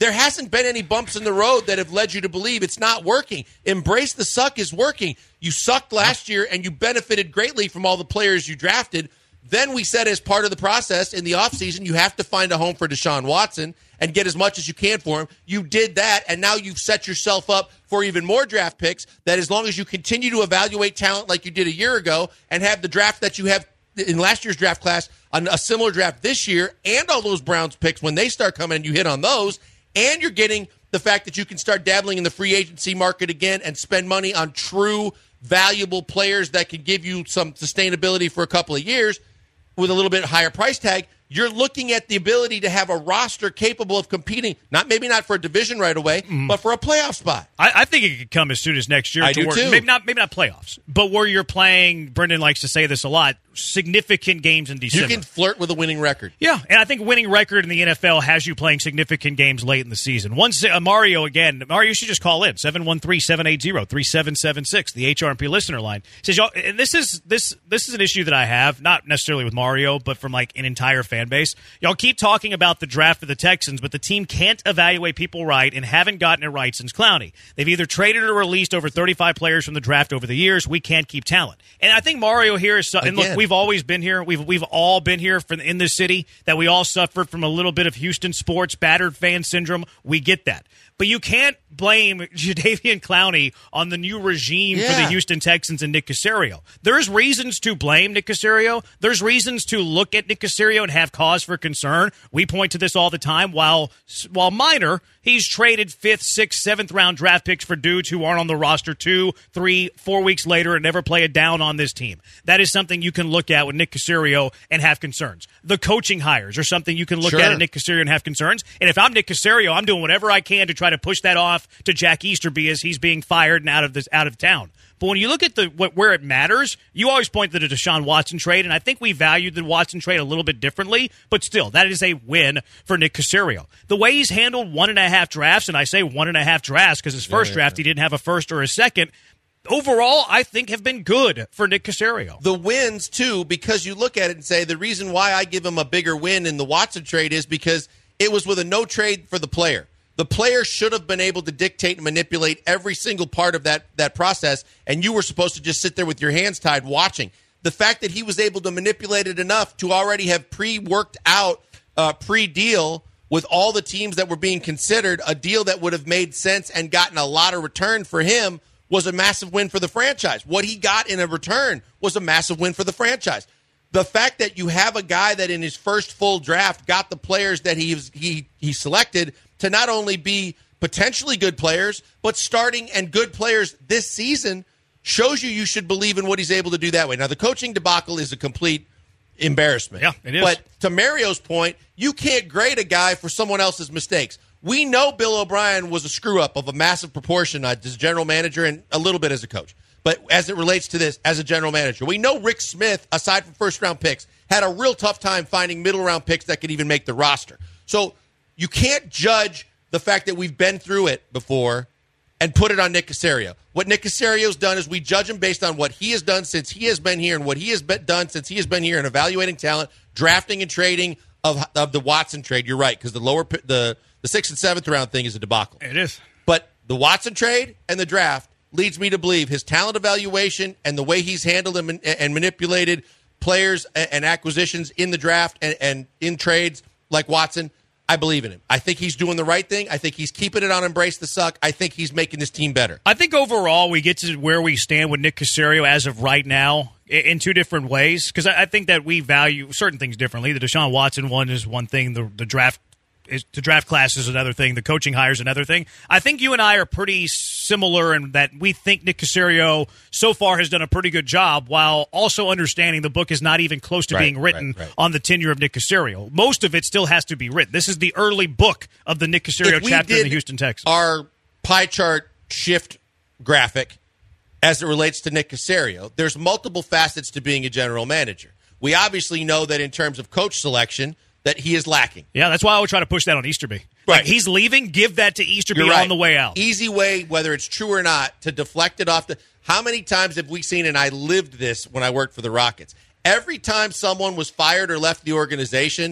There hasn't been any bumps in the road that have led you to believe it's not working. Embrace the suck is working. You sucked last year, and you benefited greatly from all the players you drafted. Then we said as part of the process in the offseason, you have to find a home for Deshaun Watson and get as much as you can for him. You did that, and now you've set yourself up for even more draft picks that as long as you continue to evaluate talent like you did a year ago and have the draft that you have in last year's draft class, a similar draft this year, and all those Browns picks, when they start coming and you hit on those, and you're getting the fact that you can start dabbling in the free agency market again and spend money on true, valuable players that can give you some sustainability for a couple of years with a little bit higher price tag, you're looking at the ability to have a roster capable of competing, not maybe not for a division right away, mm-hmm. but for a playoff spot. I, I think it could come as soon as next year. I to do work. too. Maybe not, maybe not playoffs, but where you're playing, Brendan likes to say this a lot, significant games in December. You can flirt with a winning record. Yeah, and I think winning record in the N F L has you playing significant games late in the season. Once uh, Mario, again, Mario, you should just call in, seven one three, seven eight zero, three seven seven six, the H R M P listener line. Says, y'all, and this is this this is an issue that I have, not necessarily with Mario, but from like an entire fan base. Y'all keep talking about the draft of the Texans, but the team can't evaluate people right and haven't gotten it right since Clowney. They've either traded or released over thirty-five players from the draft over the years. We can't keep talent. And I think Mario here is, and look, we've always been here. We've we've all been here from in this city, that we all suffered from a little bit of Houston sports battered fan syndrome. We get that. But you can't blame Jadeveon Clowney on the new regime yeah. for the Houston Texans and Nick Caserio. There's reasons to blame Nick Caserio. There's reasons to look at Nick Caserio and have cause for concern. We point to this all the time. While while minor, he's traded fifth, sixth, seventh round draft picks for dudes who aren't on the roster two, three, four weeks later and never play a down on this team. That is something you can look at with Nick Caserio and have concerns. The coaching hires are something you can look sure. at at Nick Caserio and have concerns. And if I'm Nick Caserio, I'm doing whatever I can to try to push that off to Jack Easterby as he's being fired and out of this out of town. But when you look at the what, where it matters, you always point to the Deshaun Watson trade, and I think we valued the Watson trade a little bit differently, but still, that is a win for Nick Caserio. The way he's handled one and a half drafts, and I say one and a half drafts because his first yeah, yeah, draft yeah. he didn't have a first or a second, overall, I think have been good for Nick Caserio. The wins, too, because you look at it and say the reason why I give him a bigger win in the Watson trade is because it was with a no trade for the player. The player should have been able to dictate and manipulate every single part of that, that process, and you were supposed to just sit there with your hands tied watching. The fact that he was able to manipulate it enough to already have pre-worked out, uh, pre-deal with all the teams that were being considered, a deal that would have made sense and gotten a lot of return for him, was a massive win for the franchise. What he got in a return was a massive win for the franchise. The fact that you have a guy that in his first full draft got the players that he was, he he selected to not only be potentially good players, but starting and good players this season shows you you should believe in what he's able to do that way. Now, the coaching debacle is a complete embarrassment. Yeah, it is. But to Mario's point, you can't grade a guy for someone else's mistakes. We know Bill O'Brien was a screw-up of a massive proportion uh, as general manager and a little bit as a coach. But as it relates to this, as a general manager, we know Rick Smith, aside from first-round picks, had a real tough time finding middle-round picks that could even make the roster. So you can't judge the fact that we've been through it before and put it on Nick Caserio. What Nick Caserio's done is we judge him based on what he has done since he has been here and what he has been done since he has been here in evaluating talent, drafting and trading of of the Watson trade. You're right, because the lower the the sixth and seventh round thing is a debacle. It is. But the Watson trade and the draft leads me to believe his talent evaluation and the way he's handled and, and manipulated players and acquisitions in the draft and, and in trades like Watson, I believe in him. I think he's doing the right thing. I think he's keeping it on Embrace the Suck. I think he's making this team better. I think overall we get to where we stand with Nick Caserio as of right now in two different ways, because I think that we value certain things differently. The Deshaun Watson one is one thing. The, the draft is, the draft class is another thing. The coaching hire is another thing. I think you and I are pretty similar in that we think Nick Caserio so far has done a pretty good job, while also understanding the book is not even close to right, being written right, right. on the tenure of Nick Caserio. Most of it still has to be written. This is the early book of the Nick Caserio chapter in the Houston Texans. Our pie chart shift graphic as it relates to Nick Caserio, there's multiple facets to being a general manager. We obviously know that in terms of coach selection, that he is lacking. Yeah, that's why I would try to push that on Easterby. Right. Like, he's leaving, give that to Easterby right. on the way out. Easy way, whether it's true or not, to deflect it off the... How many times have we seen, and I lived this when I worked for the Rockets, every time someone was fired or left the organization,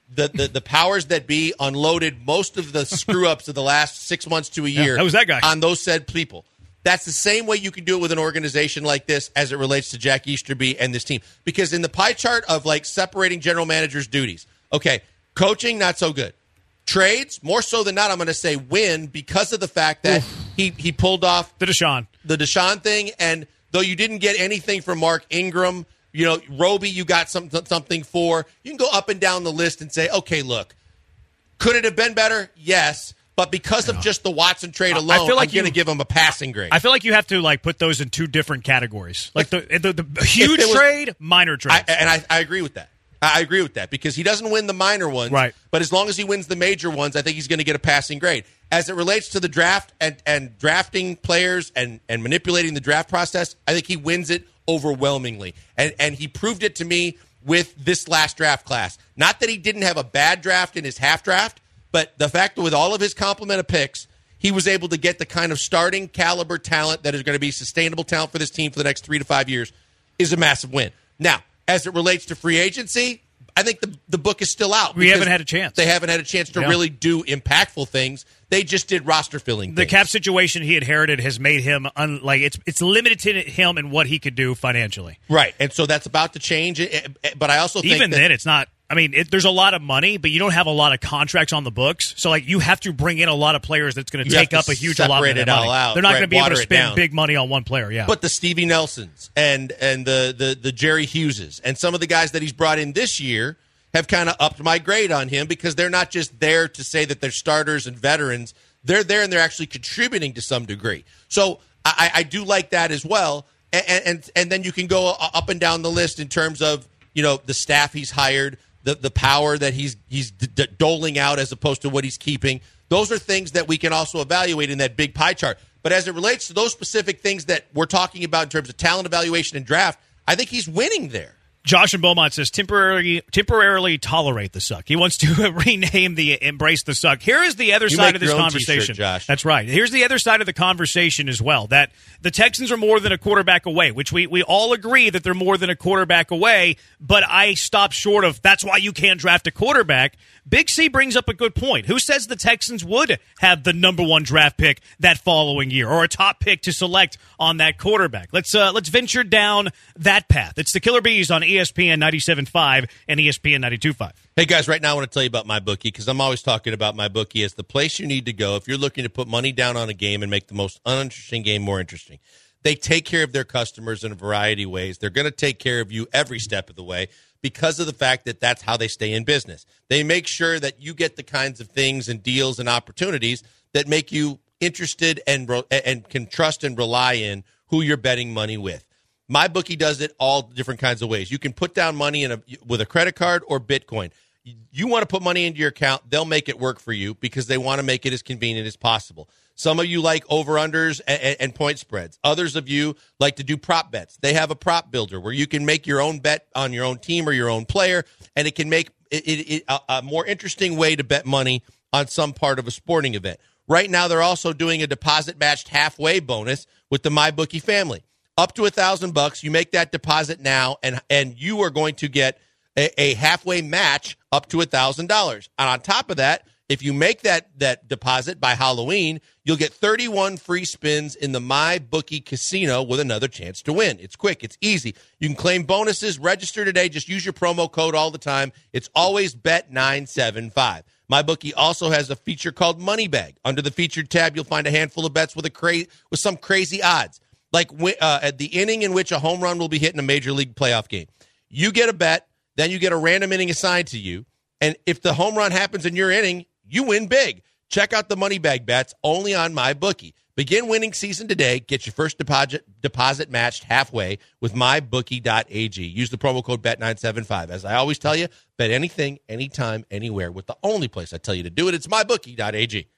the, the, the powers that be unloaded most of the screw-ups of the last six months to a year Yeah, that was that guy. on those said people. That's the same way you can do it with an organization like this as it relates to Jack Easterby and this team. Because in the pie chart of, like, separating general managers' duties, okay, coaching, not so good. Trades, more so than not, I'm going to say win because of the fact that he, he pulled off The Deshaun. the Deshaun thing, and though you didn't get anything from Mark Ingram, you know, Roby, you got some, something for. You can go up and down the list and say, okay, look, could it have been better? Yes. But because of just the Watson trade alone, I feel like I'm going to give him a passing grade. I feel like you have to like put those in two different categories. Like the the, the huge was, trade, minor trade. And I, I agree with that. I agree with that because he doesn't win the minor ones. Right. But as long as he wins the major ones, I think he's going to get a passing grade. As it relates to the draft and, and drafting players and, and manipulating the draft process, I think he wins it overwhelmingly. And, and he proved it to me with this last draft class. Not that he didn't have a bad draft in his half draft, but the fact that with all of his complement of picks, he was able to get the kind of starting caliber talent that is going to be sustainable talent for this team for the next three to five years is a massive win. Now, as it relates to free agency, I think the the book is still out. We haven't had a chance. They haven't had a chance to yeah. really do impactful things. They just did roster filling. The things. cap situation he inherited has made him un, like it's it's limited to him and what he could do financially. Right, and so that's about to change. But I also think even that, then it's not. I mean, it, there's a lot of money, but you don't have a lot of contracts on the books. So, like, you have to bring in a lot of players that's going to take up a huge allotment of money. Out, They're not right, going to be able to spend spend big money on one player. Yeah, but the Stevie Nelsons and and the the the Jerry Hugheses and some of the guys that he's brought in this year have kind of upped my grade on him because they're not just there to say that they're starters and veterans. They're there and they're actually contributing to some degree. So I, I do like that as well. And, and and then you can go up and down the list in terms of, you know, the staff he's hired, the the power that he's he's d- d- doling out as opposed to what he's keeping. Those are things that we can also evaluate in that big pie chart. But as it relates to those specific things that we're talking about in terms of talent evaluation and draft, I think he's winning there. Josh in Beaumont says temporarily temporarily tolerate the suck. He wants to rename the embrace the suck. Here is the other you side of this your own conversation. T-shirt, Josh. That's right. Here's the other side of the conversation as well. That the Texans are more than a quarterback away, which we, we all agree that they're more than a quarterback away, but I stop short of that's why you can't draft a quarterback. Big C brings up a good point. Who says the Texans would have the number one draft pick that following year or a top pick to select on that quarterback? Let's uh, let's venture down that path. It's the Killer Bees on E S P N ninety-seven point five and E S P N ninety-two point five. Hey, guys, right now I want to tell you about MyBookie because I'm always talking about MyBookie as the place you need to go if you're looking to put money down on a game and make the most uninteresting game more interesting. They take care of their customers in a variety of ways. They're going to take care of you every step of the way because of the fact that that's how they stay in business. They make sure that you get the kinds of things and deals and opportunities that make you interested and and can trust and rely in who you're betting money with. MyBookie does it all different kinds of ways. You can put down money in a, with a credit card or Bitcoin. You want to put money into your account, they'll make it work for you because they want to make it as convenient as possible. Some of you like over-unders and, and point spreads. Others of you like to do prop bets. They have a prop builder where you can make your own bet on your own team or your own player, and it can make it, it, it a, a more interesting way to bet money on some part of a sporting event. Right now, they're also doing a deposit-matched halfway bonus with the MyBookie family. Up to a thousand bucks, you make that deposit now, and and you are going to get a, a halfway match up to a thousand dollars. And on top of that, if you make that that deposit by Halloween, you'll get thirty-one free spins in the MyBookie casino with another chance to win. It's quick, it's easy. You can claim bonuses. Register today. Just use your promo code all the time. It's always bet nine seven five. MyBookie also has a feature called Money Bag. Under the featured tab, you'll find a handful of bets with a cra- with some crazy odds. Like uh, at the inning in which a home run will be hit in a major league playoff game. You get a bet, then you get a random inning assigned to you, and if the home run happens in your inning, you win big. Check out the Money Bag bets only on MyBookie. Begin winning season today. Get your first deposit deposit matched halfway with my bookie dot a g. Use the promo code bet nine seven five. As I always tell you, bet anything, anytime, anywhere with the only place I tell you to do it. It's my bookie dot a g.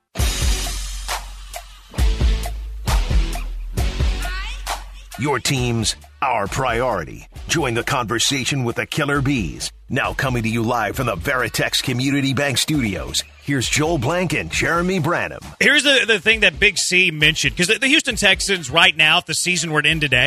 Your team's our priority. Join the conversation with the Killer Bees. Now coming to you live from the Veritex Community Bank Studios. Here's Joel Blank and Jeremy Branham. Here's the, the thing that Big C mentioned, because the, the Houston Texans right now, if the season were to end today,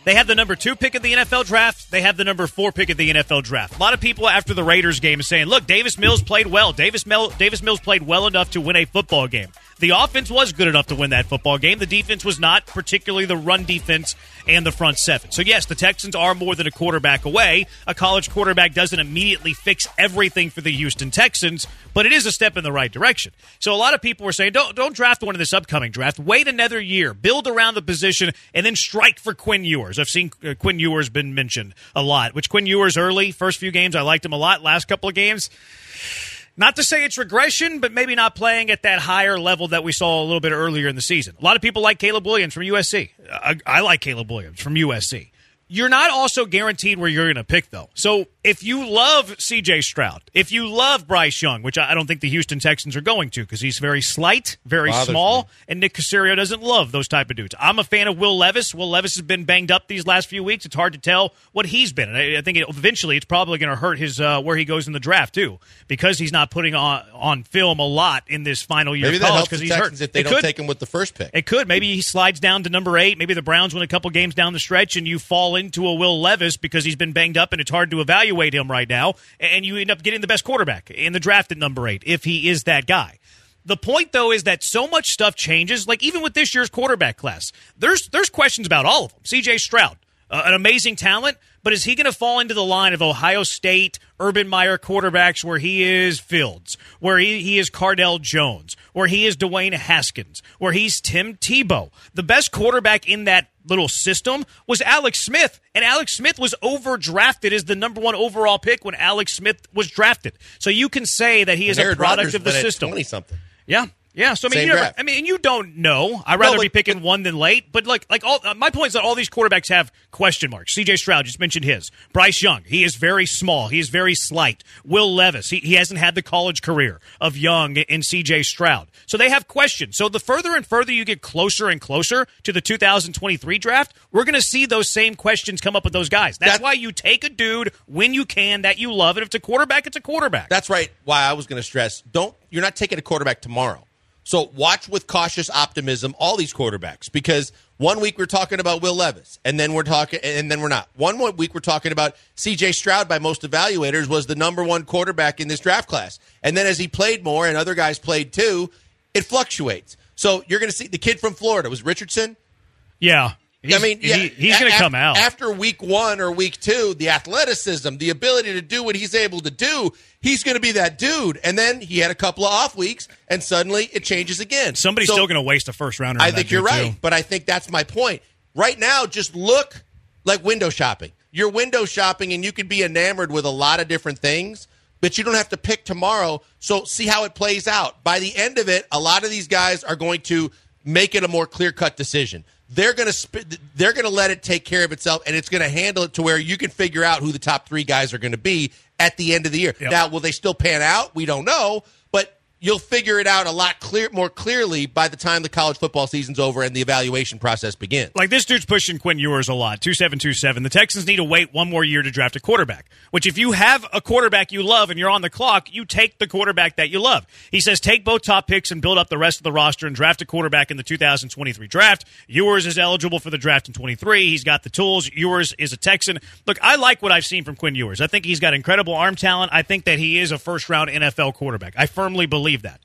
They have the number two pick of the N F L draft. They have the number four pick of the N F L draft. A lot of people after the Raiders game are saying, look, Davis Mills played well. Davis, Mel- Davis Mills played well enough to win a football game. The offense was good enough to win that football game. The defense was not, particularly the run defense and the front seven. So, yes, the Texans are more than a quarterback away. A college quarterback doesn't immediately fix everything for the Houston Texans, but it is a step in the right direction. So a lot of people were saying, don't, don't draft one in this upcoming draft. Wait another year. Build around the position, and then strike for Quinn Ewers. I've seen uh, Quinn Ewers been mentioned a lot, which Quinn Ewers early, first few games, I liked him a lot. Last couple of games, not to say it's regression, but maybe not playing at that higher level that we saw a little bit earlier in the season. A lot of people like Caleb Williams from U S C. I, I like Caleb Williams from U S C. You're not also guaranteed where you're going to pick, though. So if you love C J Stroud, if you love Bryce Young, which I don't think the Houston Texans are going to because he's very slight, very Bothers small, me. and Nick Caserio doesn't love those type of dudes. I'm a fan of Will Levis. Will Levis has been banged up these last few weeks. It's hard to tell what he's been. And I, I think it, eventually it's probably going to hurt his uh, where he goes in the draft, too, because he's not putting on, on film a lot in this final year Maybe of that college helps because the he's Texans hurt. if they It don't could. take him with the first pick. It could. Maybe he slides down to number eight. Maybe the Browns win a couple games down the stretch and you fall into a Will Levis because he's been banged up and it's hard to evaluate him right now, and you end up getting the best quarterback in the draft at number eight if he is that guy. The point, though, is that so much stuff changes. Like, even with this year's quarterback class, there's there's questions about all of them. C J Stroud, uh, an amazing talent, but is he going to fall into the line of Ohio State, Urban Meyer quarterbacks where he is Fields, where he, he is Cardell Jones, where he is Dwayne Haskins, where he's Tim Tebow? The best quarterback in that little system was Alex Smith, and Alex Smith was overdrafted as the number one overall pick when Alex Smith was drafted. So you can say that he is And a Aaron product Rodgers of the went at system. twenty-something. Yeah. Yeah, so I mean, Same you never, draft. I mean, and you don't know. I'd rather No, but- be picking one than late. But like, like all uh, my point is that all these quarterbacks have question marks. C J Stroud just mentioned his. Bryce Young, he is very small. He is very slight. Will Levis, he, he hasn't had the college career of Young and C J Stroud. So they have questions. So the further and further you get closer and closer to the two thousand twenty-three draft, we're going to see those same questions come up with those guys. That's That- why you take a dude when you can that you love, and if it's a quarterback, it's a quarterback. That's right. Why I was going to stress, don't you're not taking a quarterback tomorrow. So watch with cautious optimism all these quarterbacks, because one week we're talking about Will Levis, and then we're talking, and then we're not. One week we're talking about C J Stroud. By most evaluators, was the number one quarterback in this draft class, and then as he played more and other guys played too, it fluctuates. So you're going to see the kid from Florida was Richardson. Yeah. He's, I mean, yeah, he, he's going to af- come out. after week one or week two. The athleticism, the ability to do what he's able to do, he's going to be that dude. And then he had a couple of off weeks, and suddenly it changes again. Somebody's So, still going to waste a first rounder. I on that think you're dude, right, too. but I think that's my point. Right now, just look like window shopping. You're window shopping, and you can be enamored with a lot of different things, but you don't have to pick tomorrow. So see how it plays out. By the end of it, a lot of these guys are going to make it a more clear-cut decision. They're going to sp- they're going to let it take care of itself, and it's going to handle it to where you can figure out who the top three guys are going to be at the end of the year. Yep. Now, will they still pan out? We don't know, but you'll figure it out a lot clear, more clearly by the time the college football season's over and the evaluation process begins. Like, this dude's pushing Quinn Ewers a lot, two seven two seven. The Texans need to wait one more year to draft a quarterback, which if you have a quarterback you love and you're on the clock, you take the quarterback that you love. He says take both top picks and build up the rest of the roster and draft a quarterback in the two thousand twenty-three draft. Ewers is eligible for the draft in twenty-three. He's got the tools. Ewers is a Texan. Look, I like what I've seen from Quinn Ewers. I think he's got incredible arm talent. I think that he is a first-round N F L quarterback. I firmly believe that.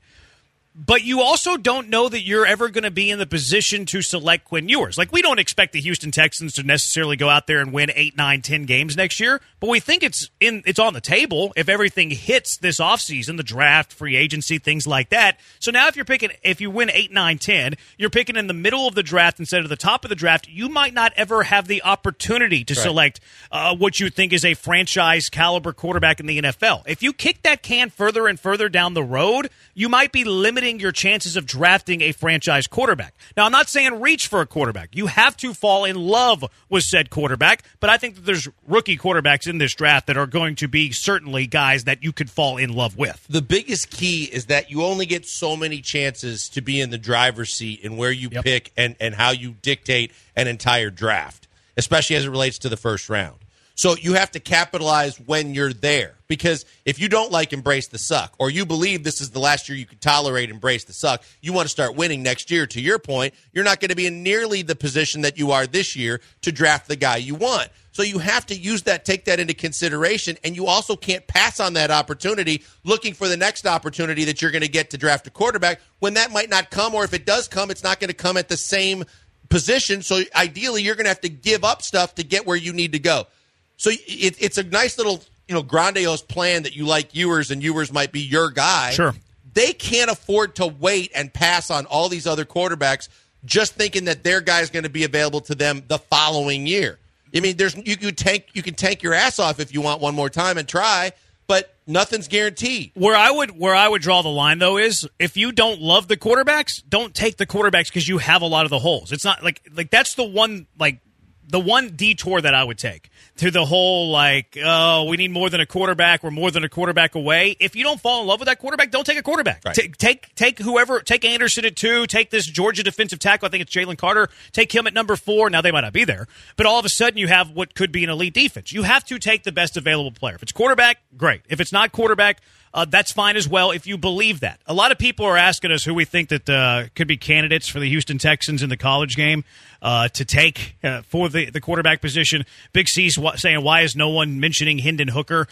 But you also don't know that you're ever going to be in the position to select Quinn Ewers. Like, we don't expect the Houston Texans to necessarily go out there and win eight, nine, ten games next year, but we think it's in it's on the table if everything hits this offseason, the draft, free agency, things like that. So now if you're picking, if you win eight, nine, ten, you're picking in the middle of the draft instead of the top of the draft, you might not ever have the opportunity to Right. select uh, what you think is a franchise caliber quarterback in the N F L. If you kick that can further and further down the road, you might be limiting your chances of drafting a franchise quarterback. Now, I'm not saying reach for a quarterback. You have to fall in love with said quarterback, but I think that there's rookie quarterbacks in this draft that are going to be certainly guys that you could fall in love with. The biggest key is that you only get so many chances to be in the driver's seat in where you Yep. pick and, and how you dictate an entire draft, especially as it relates to the first round. So you have to capitalize when you're there, because if you don't like embrace the suck, or you believe this is the last year you can tolerate embrace the suck, you want to start winning next year. To your point, you're not going to be in nearly the position that you are this year to draft the guy you want. So you have to use that, take that into consideration, and you also can't pass on that opportunity looking for the next opportunity that you're going to get to draft a quarterback when that might not come, or if it does come, it's not going to come at the same position. So ideally, you're going to have to give up stuff to get where you need to go. So it, it's a nice little, you know, grandiose plan that you like Ewers, and Ewers might be your guy. Sure. They can't afford to wait and pass on all these other quarterbacks just thinking that their guy is going to be available to them the following year. I mean, there's you can tank you can tank your ass off if you want one more time and try, but nothing's guaranteed. Where I would where I would draw the line, though, is if you don't love the quarterbacks, don't take the quarterbacks because you have a lot of the holes. It's not like like that's the one like the one detour that I would take to the whole, like, oh, we need more than a quarterback. We're more than a quarterback away. If you don't fall in love with that quarterback, don't take a quarterback. Right. T- take take whoever, take Anderson at two, take this Georgia defensive tackle. I think it's Jalen Carter. Take him at number four. Now, they might not be there, but all of a sudden you have what could be an elite defense. You have to take the best available player. If it's quarterback, great. If it's not quarterback, Uh, that's fine as well if you believe that. A lot of people are asking us who we think that uh, could be candidates for the Houston Texans in the college game uh, to take uh, for the, the quarterback position. Big C's w- saying, why is no one mentioning Hendon Hooker?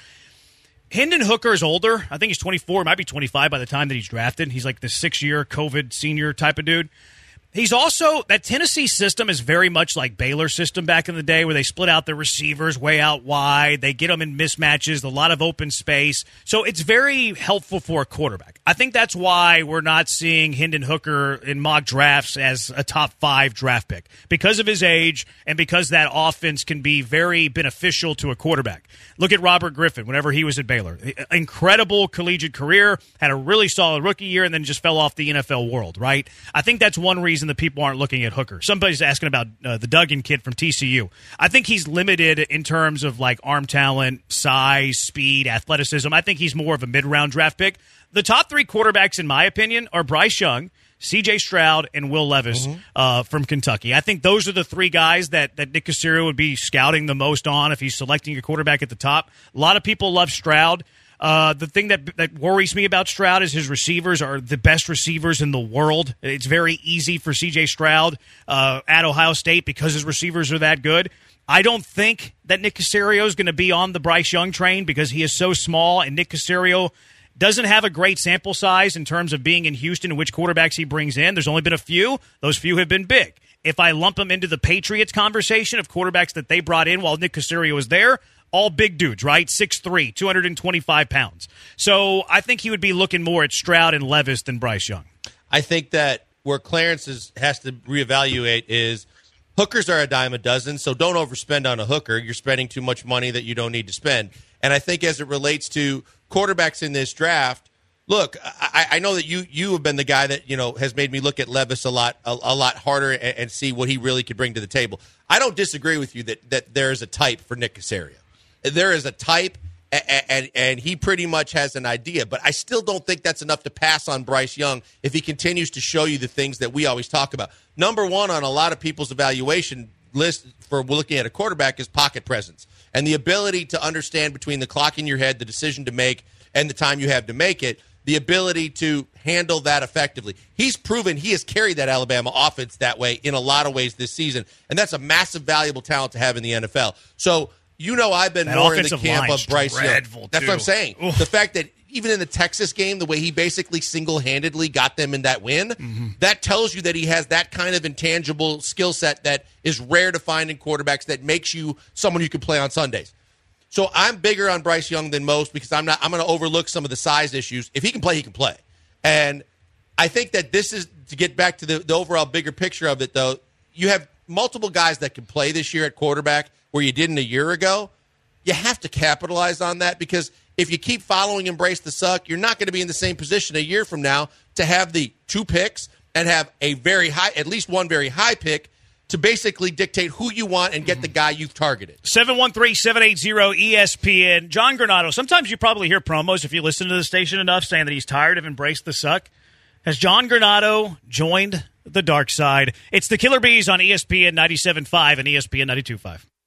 Hendon Hooker is older. I think he's twenty-four, might be twenty-five by the time that he's drafted. He's like the six-year COVID senior type of dude. He's also, that Tennessee system is very much like Baylor system back in the day where they split out their receivers way out wide. They get them in mismatches, a lot of open space. So it's very helpful for a quarterback. I think that's why we're not seeing Hendon Hooker in mock drafts as a top five draft pick, because of his age and because that offense can be very beneficial to a quarterback. Look at Robert Griffin whenever he was at Baylor. Incredible collegiate career, had a really solid rookie year, and then just fell off the N F L world, right? I think that's one reason that people aren't looking at Hooker. Somebody's asking about uh, the Duggan kid from T C U. I think he's limited in terms of like arm talent, size, speed, athleticism. I think he's more of a mid-round draft pick. The top three quarterbacks, in my opinion, are Bryce Young, C J Stroud, and Will Levis mm-hmm. uh, from Kentucky. I think those are the three guys that, that Nick Caserio would be scouting the most on if he's selecting a quarterback at the top. A lot of people love Stroud. Uh, the thing that that worries me about Stroud is his receivers are the best receivers in the world. It's very easy for C J Stroud uh, at Ohio State because his receivers are that good. I don't think that Nick Caserio is going to be on the Bryce Young train because he is so small, and Nick Caserio doesn't have a great sample size in terms of being in Houston and which quarterbacks he brings in. There's only been a few. Those few have been big. If I lump them into the Patriots conversation of quarterbacks that they brought in while Nick Caserio was there, all big dudes, right? six three, two hundred twenty-five pounds. So I think he would be looking more at Stroud and Levis than Bryce Young. I think that where Clarence is, has to reevaluate is hookers are a dime a dozen, so don't overspend on a hooker. You're spending too much money that you don't need to spend. And I think as it relates to quarterbacks in this draft, look, I, I know that you you have been the guy that, you know, has made me look at Levis a lot a, a lot harder and, and see what he really could bring to the table. I don't disagree with you that, that there is a type for Nick Caserio. There is a type, and, and and he pretty much has an idea, but I still don't think that's enough to pass on Bryce Young if he continues to show you the things that we always talk about. Number one on a lot of people's evaluation list for looking at a quarterback is pocket presence and the ability to understand between the clock in your head, the decision to make, and the time you have to make it, the ability to handle that effectively. He's proven he has carried that Alabama offense that way in a lot of ways this season, and that's a massive, valuable talent to have in the N F L. So, you know, I've been that more in the camp of Bryce Young. That's too. what I'm saying. Oof. The fact that even in the Texas game, the way he basically single-handedly got them in that win, mm-hmm. that tells you that he has that kind of intangible skill set that is rare to find in quarterbacks that makes you someone you can play on Sundays. So I'm bigger on Bryce Young than most because I'm not. I'm going to overlook some of the size issues. If he can play, he can play. And I think that this is, to get back to the, the overall bigger picture of it, though, you have multiple guys that can play this year at quarterback where you didn't a year ago. You have to capitalize on that because if you keep following Embrace the Suck, you're not going to be in the same position a year from now to have the two picks and have a very high, at least one very high pick to basically dictate who you want and get the guy you've targeted. seven one three, seven eight zero, E S P N. John Granado, sometimes you probably hear promos if you listen to the station enough saying that he's tired of Embrace the Suck. Has John Granado joined the dark side? It's the Killer Bees on E S P N ninety-seven point five and E S P N ninety-two point five.